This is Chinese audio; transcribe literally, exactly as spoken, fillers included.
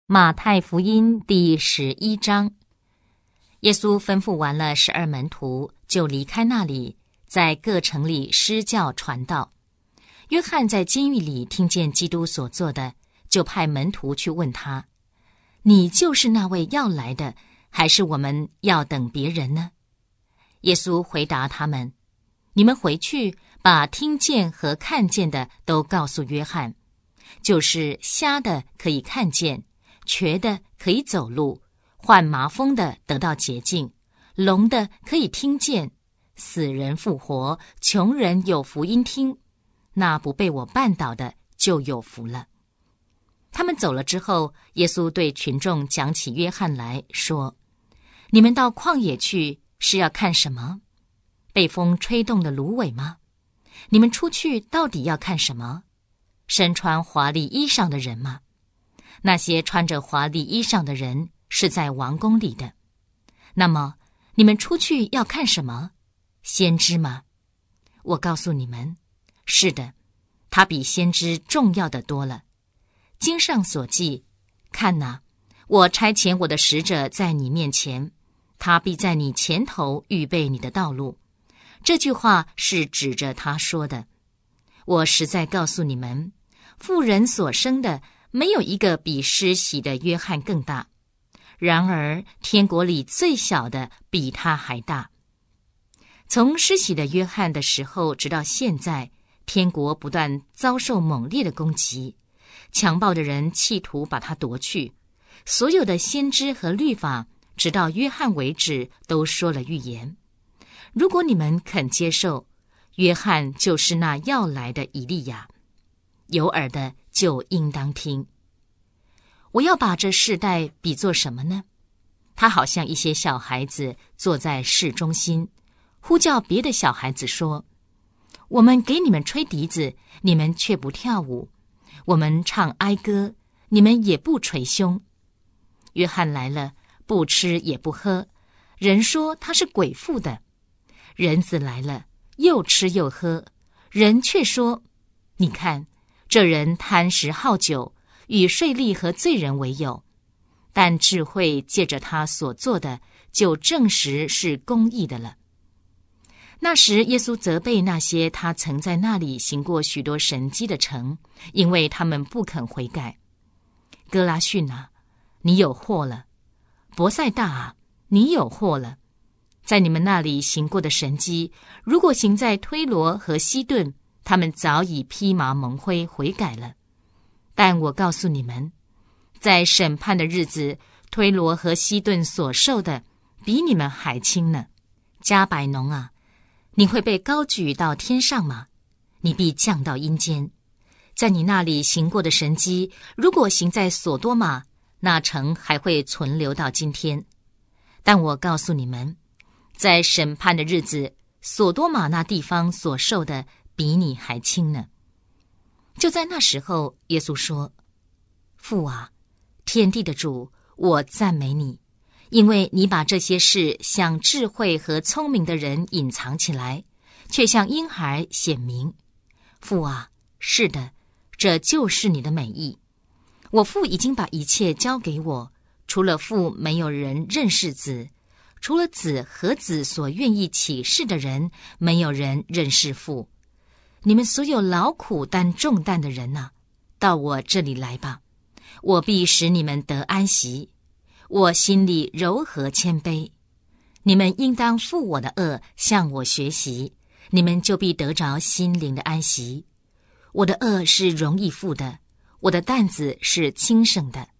马太福音第十一章，耶稣吩咐完了十二门徒，就离开那里，在各城里施教传道。约翰在监狱里听见基督所做的，就派门徒去问他：你就是那位要来的，还是我们要等别人呢？耶稣回答他们：你们回去，把听见和看见的都告诉约翰，就是瞎的可以看见，瘸的可以走路，患麻风的得到洁净，聋的可以听见，死人复活，穷人有福音听，那不被我绊倒的就有福了。他们走了之后，耶稣对群众讲起约翰来说：你们到旷野去是要看什么？被风吹动的芦苇吗？你们出去到底要看什么？身穿华丽衣裳的人吗？那些穿着华丽衣裳的人是在王宫里的。那么你们出去要看什么？先知吗？我告诉你们，是的，他比先知重要的多了。经上所记，看哪，我差遣我的使者在你面前，他必在你前头预备你的道路。这句话是指着他说的。我实在告诉你们，妇人所生的没有一个比施洗的约翰更大，然而天国里最小的比他还大。从施洗的约翰的时候直到现在，天国不断遭受猛烈的攻击，强暴的人企图把他夺去。所有的先知和律法直到约翰为止都说了预言。如果你们肯接受，约翰就是那要来的以利亚。有耳的就应当听。我要把这世代比作什么呢？他好像一些小孩子坐在市中心，呼叫别的小孩子说：我们给你们吹笛子，你们却不跳舞；我们唱哀歌，你们也不捶胸。约翰来了，不吃也不喝，人说他是鬼附的；人子来了，又吃又喝，人却说：你看，这人贪食好酒，与税吏和罪人为友。但智慧借着他所做的，就证实是公义的了。那时耶稣责备那些他曾在那里行过许多神迹的城，因为他们不肯悔改。哥拉汛啊，你有祸了；伯赛大啊，你有祸了。在你们那里行过的神迹，如果行在推罗和西顿，他们早已披麻蒙灰悔改了。但我告诉你们，在审判的日子，推罗和西顿所受的比你们还轻呢。加百农啊，你会被高举到天上吗？你必降到阴间。在你那里行过的神迹，如果行在所多玛，那城还会存留到今天。但我告诉你们，在审判的日子，所多玛那地方所受的比你还轻呢。就在那时候，耶稣说：父啊，天地的主，我赞美你，因为你把这些事向智慧和聪明的人隐藏起来，却向婴孩显明。父啊，是的，这就是你的美意。我父已经把一切交给我，除了父，没有人认识子；除了子和子所愿意启示的人，没有人认识父。你们所有劳苦担重担的人啊，到我这里来吧，我必使你们得安息。我心里柔和谦卑，你们应当负我的轭，向我学习，你们就必得着心灵的安息。我的轭是容易负的，我的担子是轻省的。